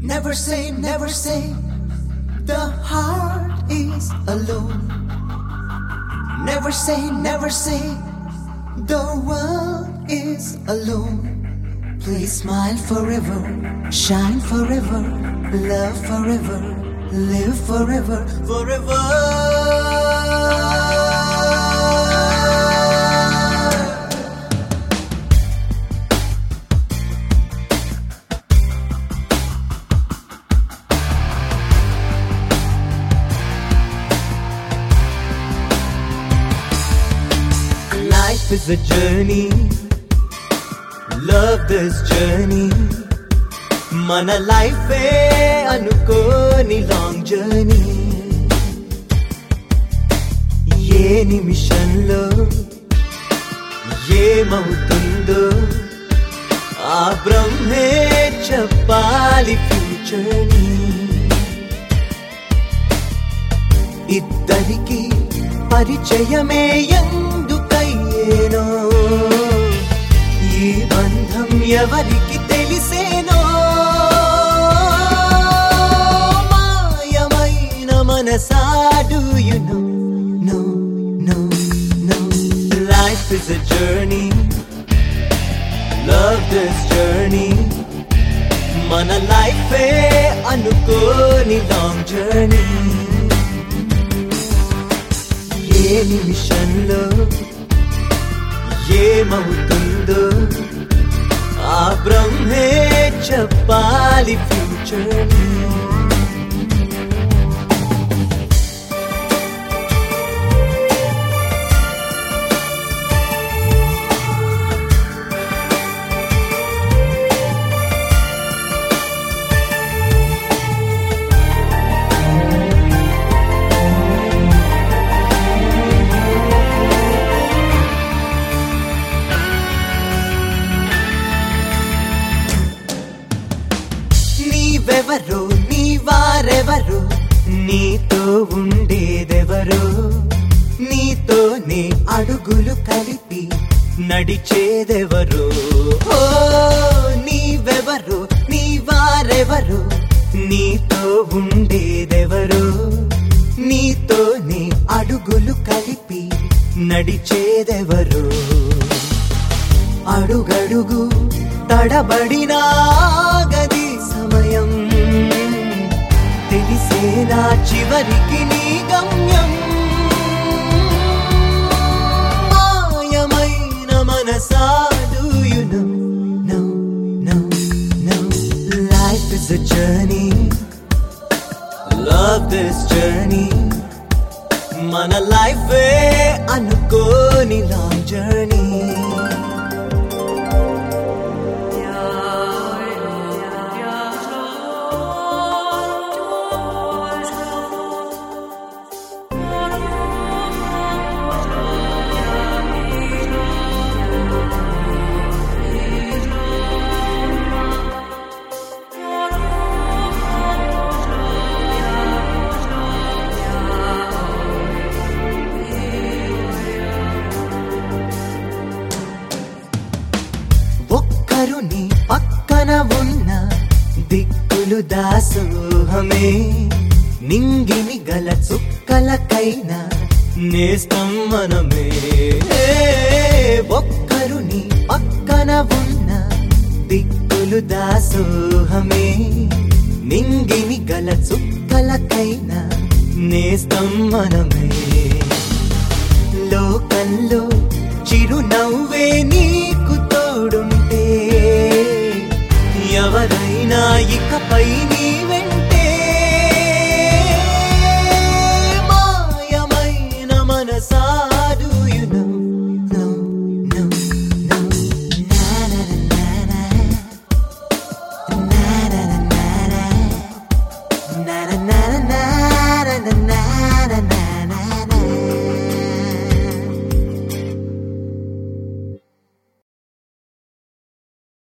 Never say the heart is alone. Never say the world is alone. Please smile forever, shine forever, love forever, live forever, forever. Life is a journey, love this journey. Mana life anukoni long journey. Ye nimishanlo ఏమవుతుందో ఆ బ్రహ్మే చెప్పాలి future ని. ఇద్దరికి పరిచయమే ఎందుకయ్యేనో, ఈ బంధం ఎవరికి తెలిసేనో. మాయమైన మనసా, do you know? No, no, no. Life is a journey, love this journey. మన life అనుకోని long journey. ఏ నిమిషంలో ఏమవుతుందో ఆ బ్రహ్మే చెప్పాలి ఫ్యూచర్ ని. నీవెవరో నీ వారెవరో, నీతో ఉండేదెవరో, నీతోనే అడుగులు కలిపి నడిచేదెవరో. ఓ నీవెవరో నీ వారెవరో, నీతో ఉండేదెవరో, నీతోనే అడుగులు కలిపి నడిచేదెవరో. అడుగడుగు తడబడినా గది సమయం, తెలిసేనా చివరికి నీ గమ్యం. మాయమైన మనసా, do you know? No, no, no. Life is a journey, love this journey. మన life అనుకోని long journey. నీ పక్కన ఉన్న దిక్కులు దాసోహమే, నింగిని గల చుక్కలకైనా నేస్తం మనమే. ఒక్కరు నీ పక్కన ఉన్న దిక్కులు దాసోహమే, నింగిని గల చుక్కలకైనా నేస్తం మనమే. లోకంలో చిరునవ్వే నీకు తోడుంటే, ఎవరైనా ఇకపై నీ వెంటే. మాయమైన మనసా, do you know? No, no, no. Na na na na na na na na na na na.